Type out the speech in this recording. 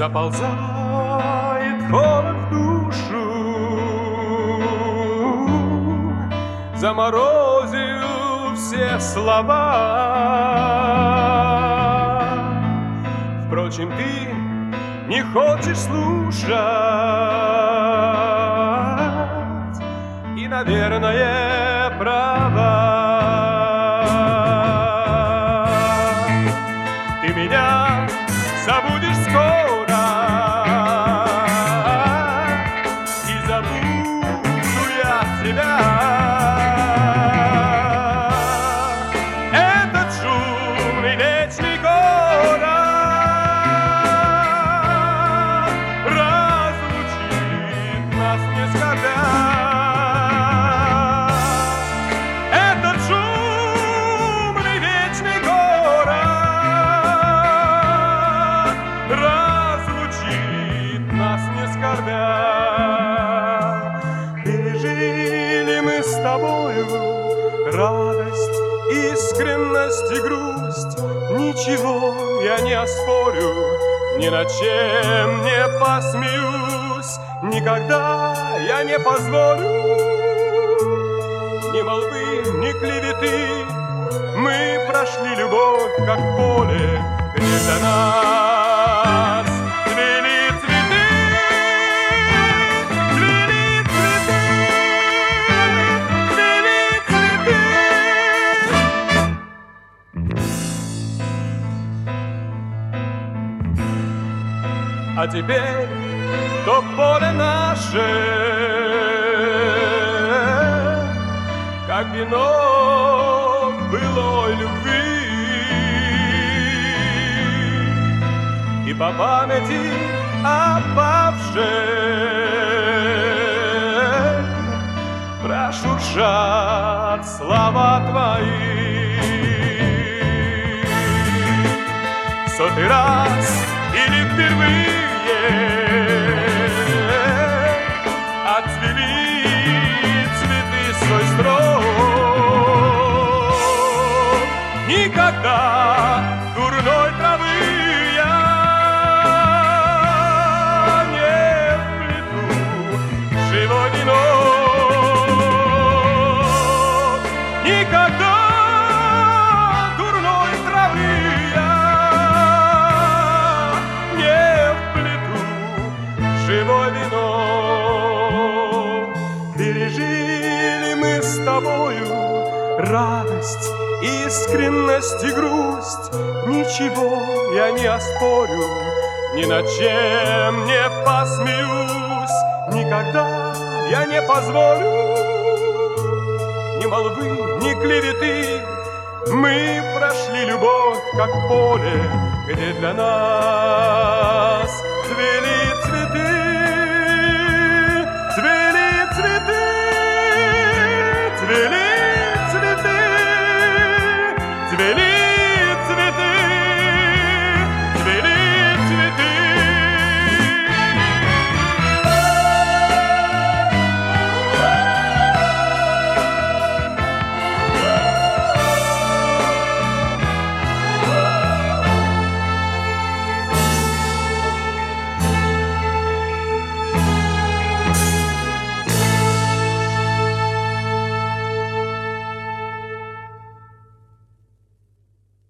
Заползает холод в душу, заморозил все слова. Впрочем, ты не хочешь слушать, и, наверное, права. Ты меня забудешь скоро, и забуду я тебя. Этот шумный вечный город разлучит нас не скорбя. Этот шумный вечный город разлучит нас не скорбя. Пережили мы с тобою радость, искренность и грусть. Ничего я не оспорю, ни над чем не посмеюсь. Никогда я не позволю ни молвы, ни клеветы. Мы прошли любовь, как поле, где до нас цвели цветы, цвели цветы, цвели цветы. А теперь то поле наше, как вино былой любви, и по памяти опавшей прошуршат слова твои. В сотый раз или впервые отцвели цветы свой строк. Никогда дурной травы я не вплету в живой венок. Никогда дурной травы я не вплету в живой венок. Пережили мы с тобою радость, искренность и грусть. Ничего я не оспорю, ни над чем не посмеюсь. Никогда я не позволю ни молвы, ни клеветы. Мы прошли любовь, как поле, где для нас цвели цветы, цвели цветы, цвели цветы, цвели